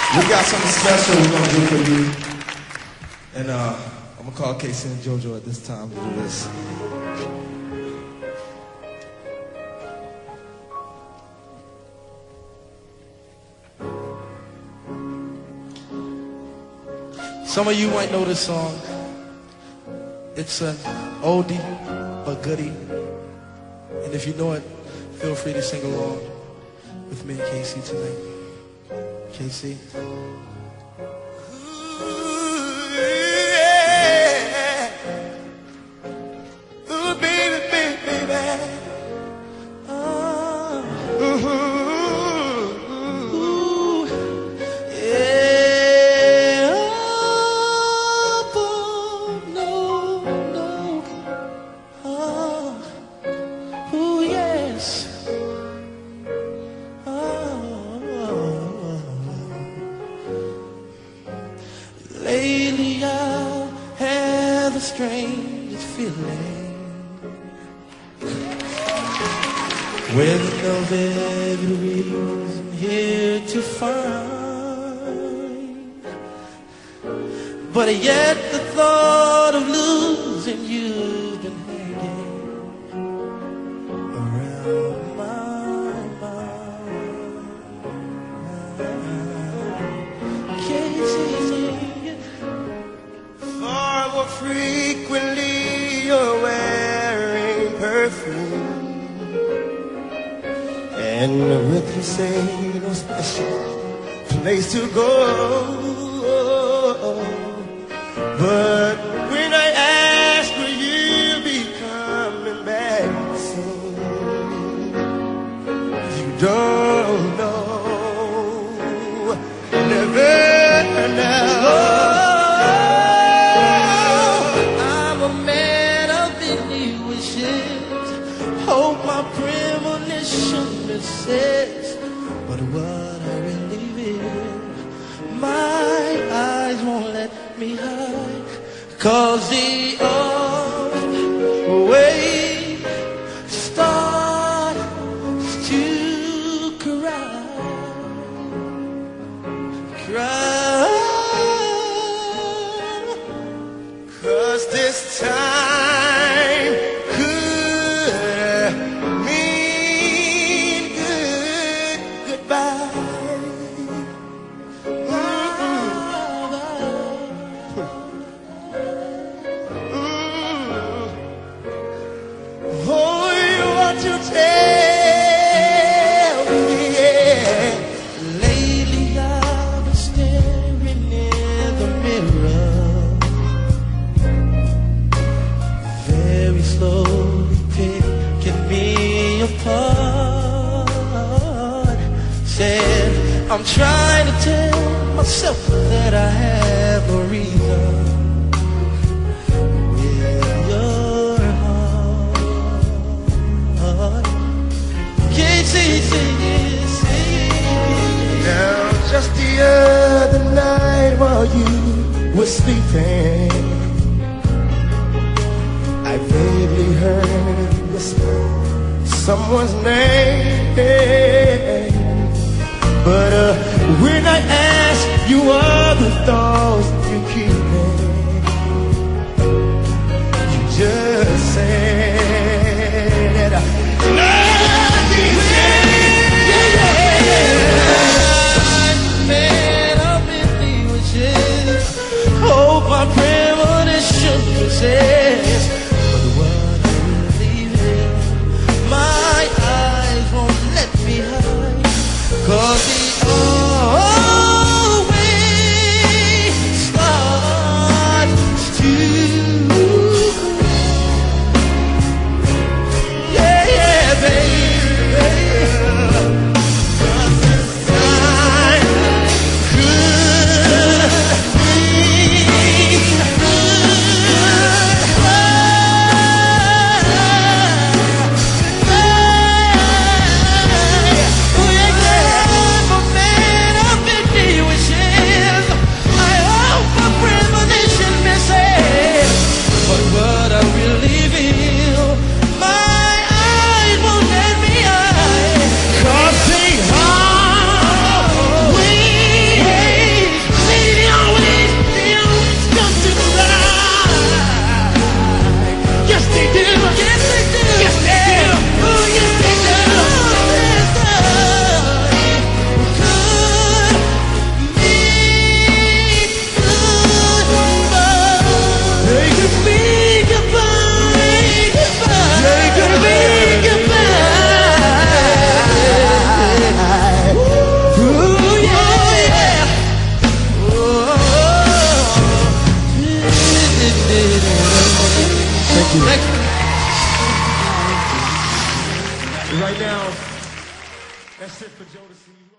We got something special we're gonna do for you. And I'm gonna call Casey and JoJo at this time to do this. Some of you might know this song. It's an oldie but goodie. And if you know it, feel free to sing along with me and Casey tonight. Casey. Lately I had the strangest feeling with no very reason here to find, but yet the thought of losing you've been hanging around my mind. Casey, far more frequently you're wearing perfume, and with you say no special place to go. But when I ask will you be coming back soon, you don't know, never know. Hope my premonition misses, but what I really feel, my eyes won't let me hide, 'cause the way starts to cry, 'cause this time to tell me, yeah. Lately I've been staring in the mirror, very slowly picking me apart. Said I'm trying to tell myself that I have no reason. Now just the other night while you were sleeping, I vaguely heard you whisper someone's name, but when I asked you what the thoughts you keeping, you just said nothing. Hope my premonition says, but what I really feel, my eyes won't let me hide, 'cause the always starts to That's it for Jodeci.